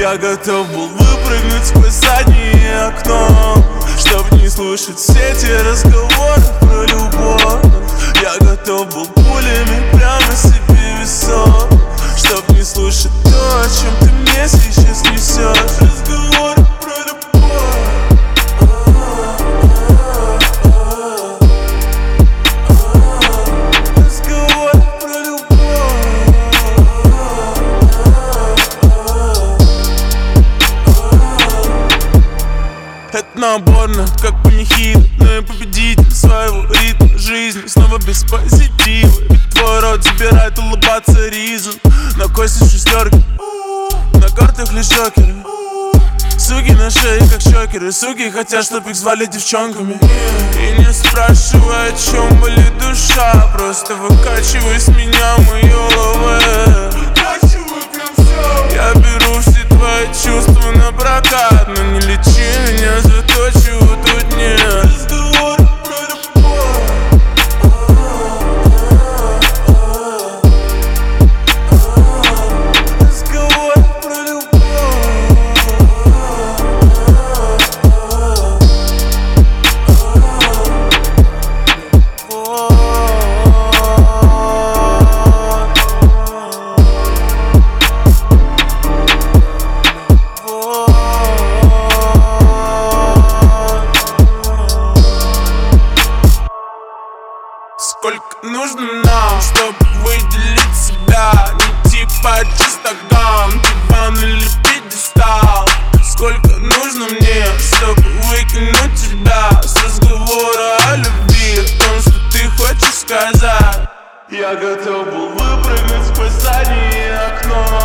Я готов был выпрыгнуть сквозь заднее окно, чтоб не слушать все эти разговоры про любовь. Я готов был пулями прямо себе в висок, чтоб не слушать то, о чем ты мне сейчас несешь. Разговоры про любовь. Разговоры про любовь. Это наборно, как панихида, но я победитель своего ритма жизни. Снова без позитива, ведь твой рот забирает улыбаться ризом. На кости шестерки, на картах лишь жокеры. Суки на шее, как шокеры. Суки хотят, чтоб их звали девчонками. И не спрашивай, о чем болит душа, просто выкачивай с меня мои лавы. Я беру все твои чувства на прокат, но не лечи меня за то, чего тут нет. Разговоры про любовь. Разговоры про любовь. Сколько нужно нам, чтобы выделить себя? Не типа чистогам, диван или пьедестал. Сколько нужно мне, чтобы выкинуть тебя с разговора о любви, о том, что ты хочешь сказать? Я готов был выпрыгнуть сквозь заднее окно,